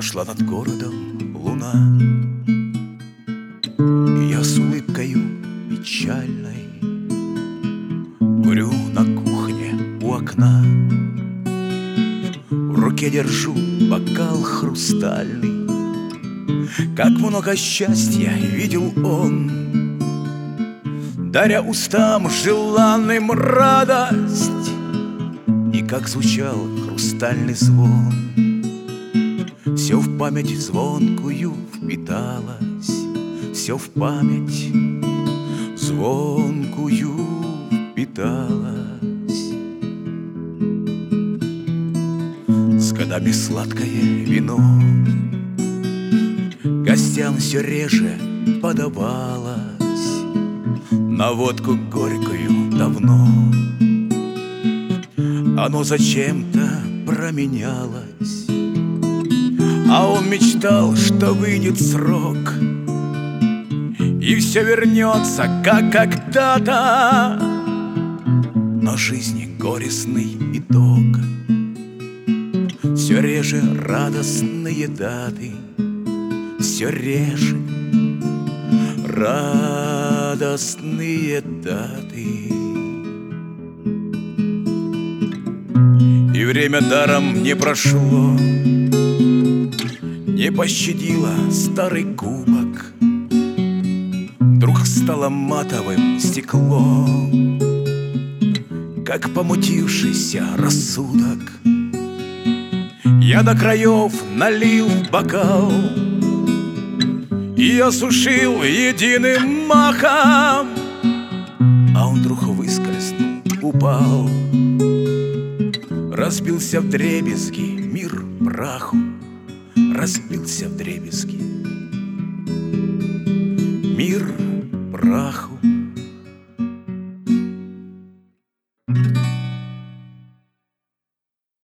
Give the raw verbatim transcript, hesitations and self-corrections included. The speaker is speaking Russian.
Взошла над городом луна, и я с улыбкою печальной курю на кухне у окна. В руке держу бокал хрустальный. Как много счастья видел он, даря устам желанным радость. И как звучал хрустальный звон, все в память звонкую впиталось, все в память звонкую впиталось. С годами сладкое вино гостям все реже подавалось, на водку горькую давно оно зачем-то променялось. А он мечтал, что выйдет срок, и все вернется, как когда-то. Но жизни горестный итог, все реже радостные даты, все реже радостные даты. И время даром не прошло, не пощадило старый кубок, вдруг стало матовым стекло, как помутившийся рассудок. Я до краев налил бокал и осушил единым махом, а он вдруг выскользнул, упал, разбился вдребезги мир праху, разбился вдребезги мир праху.